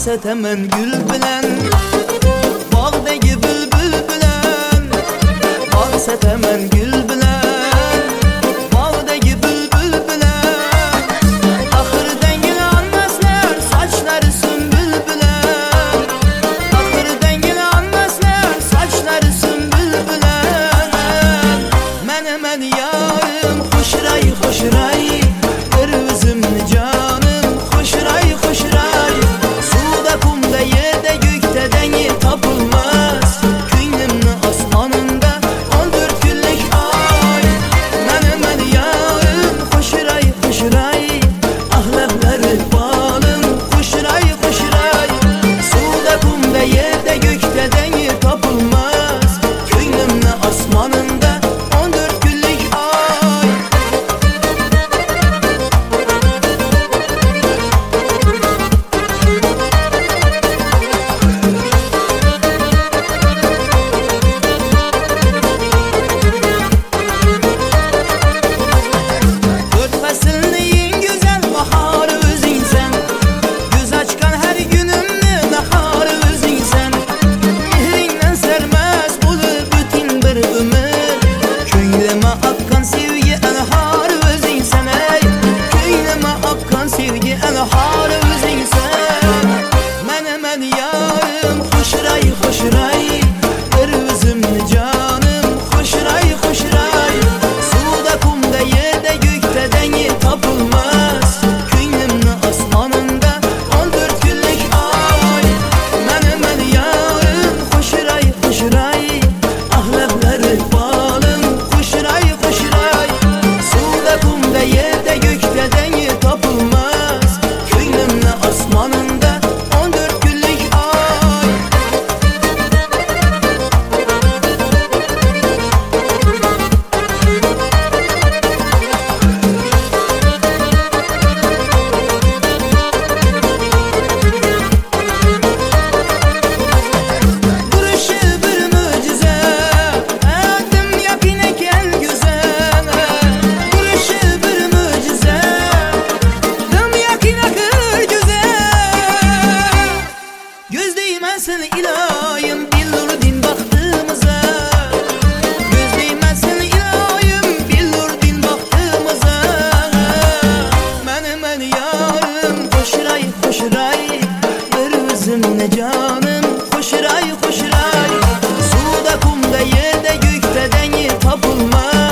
setemen gül bilen, bağdagi bülbül bilen. Bağ setemen gül bilen, bağdagi bülbül bilen. Ahırdan yine anmazlar saçları sümbül bilen. Ahırdan yine anmazlar saçları sümbül bilen. Menemen yarım hoşray hoşray, bir üzümlü canım hoşray hoşray. Suda kumda yerde gökte dengi tapılmaz, künlümlü asmanında 14 günlük ay. Menemen yarım hoşray hoşray, ahlakları balım hoşray hoşray. Suda kumda yerde gökte dengi tapılmaz, künlümlü asmanında 14 günlük ay. Dört faslın güzel baharı özünsen, göz açkan her günümlü naharı özünsen. Mehrinden sermez bulup bütün bir ömür, köyleme akkan sevgi enharı özünsen. Ey köyleme akkan sevgi enharı özünsen. Menemen yarım hoşray hoşray, bir üzümlü canım hoşray hoşray. Suda kumda yerde gökte dengi tapılmaz, künlümlü asmanında 14 günlük ay. Menemen yarım hoşray hoşray, ahlakları balım hoşray hoşray. Suda kumda yerde gökte dengi tapılmaz, künlümlü asmanında 14 günlük ay. Duruşu bir mucize, adım yakine gel güzel. Duruşu bir mucize, adım yakine kır güzel. Göz değmez seni ilahim, billur din baktığımıza. Göz değmez seni ilahim, billur din baktığımıza. Menemen yarım hoşray hoşray, bir üzümle canım hoşray hoşray. Suda kumda yerde gökte dengi tapılmaz,